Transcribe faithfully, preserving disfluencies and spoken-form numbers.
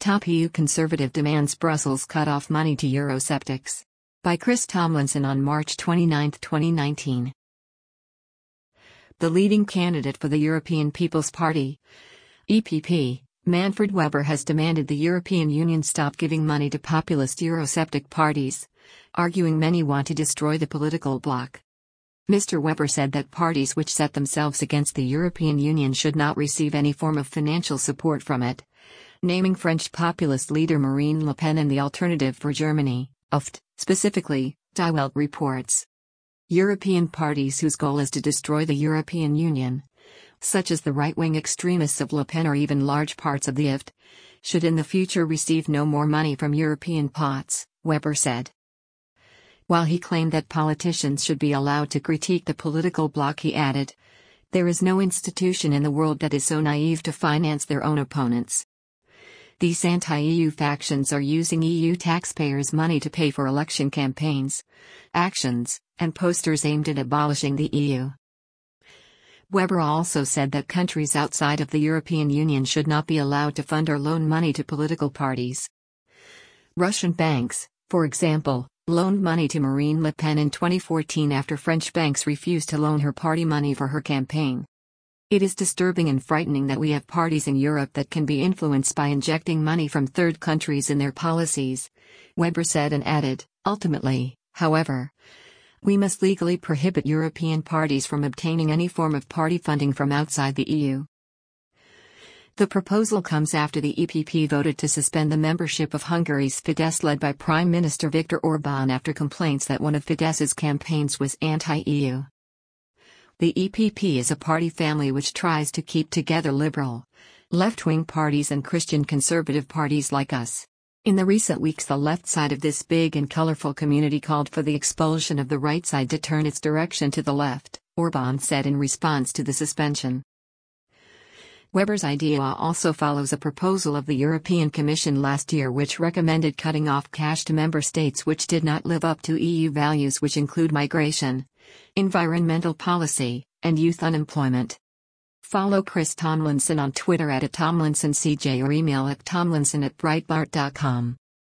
Top E U Conservative demands Brussels cut off money to Eurosceptics. By Chris Tomlinson on March twenty-ninth, twenty nineteen. The leading candidate for the European People's Party, E P P, Manfred Weber has demanded the European Union stop giving money to populist Eurosceptic parties, arguing many want to destroy the political bloc. Mister Weber said that parties which set themselves against the European Union should not receive any form of financial support from it, naming French populist leader Marine Le Pen and the Alternative for Germany, U F T, specifically, Die Welt reports. European parties whose goal is to destroy the European Union, such as the right-wing extremists of Le Pen or even large parts of the U F T, should in the future receive no more money from European pots, Weber said. While he claimed that politicians should be allowed to critique the political bloc, he added, "There is no institution in the world that is so naive to finance their own opponents. These anti-E U factions are using E U taxpayers' money to pay for election campaigns, actions, and posters aimed at abolishing the E U." Weber also said that countries outside of the European Union should not be allowed to fund or loan money to political parties. Russian banks, for example, loaned money to Marine Le Pen in twenty fourteen after French banks refused to loan her party money for her campaign. "It is disturbing and frightening that we have parties in Europe that can be influenced by injecting money from third countries in their policies," Weber said and added, "Ultimately, however, we must legally prohibit European parties from obtaining any form of party funding from outside the E U." The proposal comes after the E P P voted to suspend the membership of Hungary's Fidesz led by Prime Minister Viktor Orbán after complaints that one of Fidesz's campaigns was anti-E U. The E P P is a party family which tries to keep together liberal, left-wing parties and Christian conservative parties like us. In the recent weeks, the left side of this big and colorful community called for the expulsion of the right side to turn its direction to the left, Orbán said in response to the suspension. Weber's idea also follows a proposal of the European Commission last year which recommended cutting off cash to member states which did not live up to E U values, which include migration, environmental policy, and youth unemployment. Follow Chris Tomlinson on Twitter at Tomlinson C J or email at tomlinson at breitbart dot com.